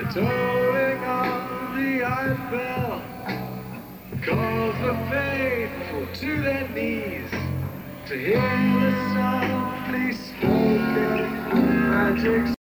Tolling on the iron bell calls the faithful to their knees to hear the softly spoken magic